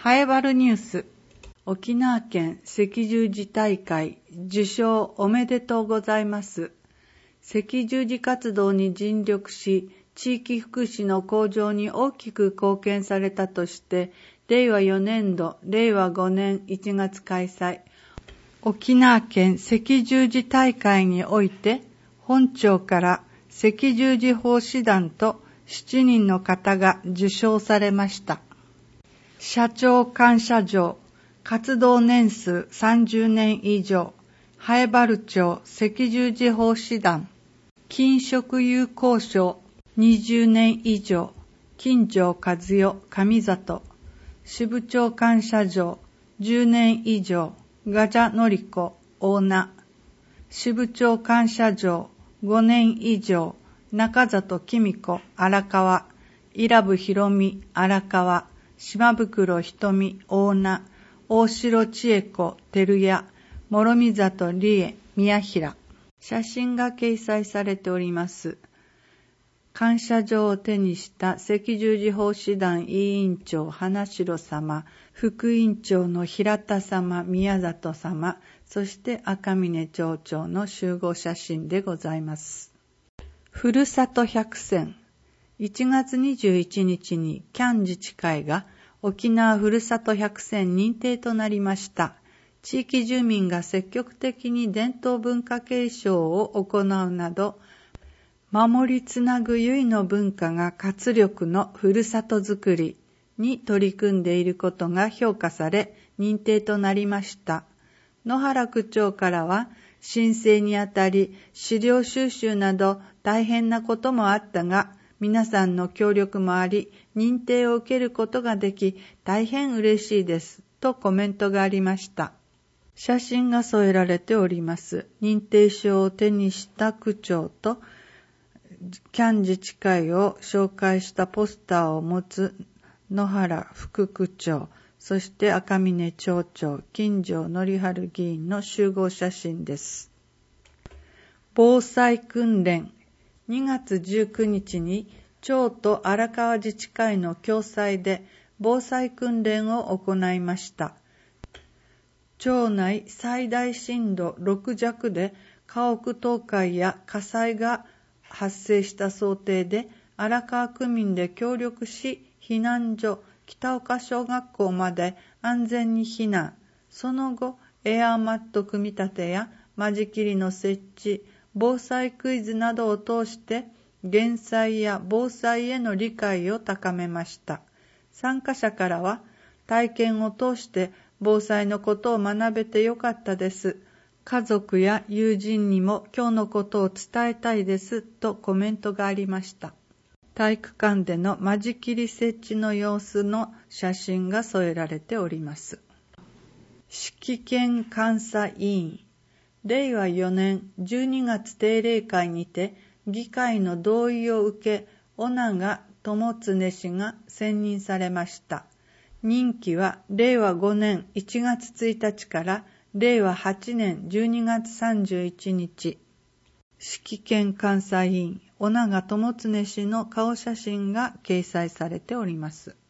ハエバルニュース。沖縄県赤十字大会受賞おめでとうございます。赤十字活動に尽力し、地域福祉の向上に大きく貢献されたとして、令和4年度、令和5年1月開催、沖縄県赤十字大会において、本庁から赤十字奉仕団と7人の方が受賞されました。社長感謝状、活動年数30年以上、南風原町赤十字奉仕団、金職友好賞20年以上、金城和代上里、支部長感謝状10年以上、ガジャノリコ大名、支部長感謝状5年以上、中里公子荒川、伊良部博美荒川、島袋瞳大名、大城千恵子照屋、諸見里理恵宮平。写真が掲載されております。感謝状を手にした赤十字奉仕団委員長花城様、副委員長の平田様、宮里様、そして赤峰町長の集合写真でございます。ふるさと百選。1月21日にキャン自治会が沖縄ふるさと百選認定となりました。地域住民が積極的に伝統文化継承を行うなど、守りつなぐ由の文化が活力のふるさとづくりに取り組んでいることが評価され、認定となりました。野原区長からは、申請にあたり資料収集など大変なこともあったが、皆さんの協力もあり、認定を受けることができ、大変嬉しいです、とコメントがありました。写真が添えられております。認定証を手にした区長と、キャン自治会を紹介したポスターを持つ野原副区長、そして赤峰町長、金城則春議員の集合写真です。防災訓練。2月19日に町と荒川自治会の共催で防災訓練を行いました。町内最大震度6弱で家屋倒壊や火災が発生した想定で、荒川区民で協力し、避難所北岡小学校まで安全に避難。その後、エアーマット組み立てや間仕切りの設置、防災クイズなどを通して減災や防災への理解を高めました。参加者からは、体験を通して防災のことを学べてよかったです。家族や友人にも今日のことを伝えたいですとコメントがありました。体育館での間仕切り設置の様子の写真が添えられております。式典監査委員。令和4年12月定例会にて議会の同意を受け、尾長友常氏が選任されました。任期は令和5年1月1日から令和8年12月31日。式典監査委員、尾長友常氏の顔写真が掲載されております。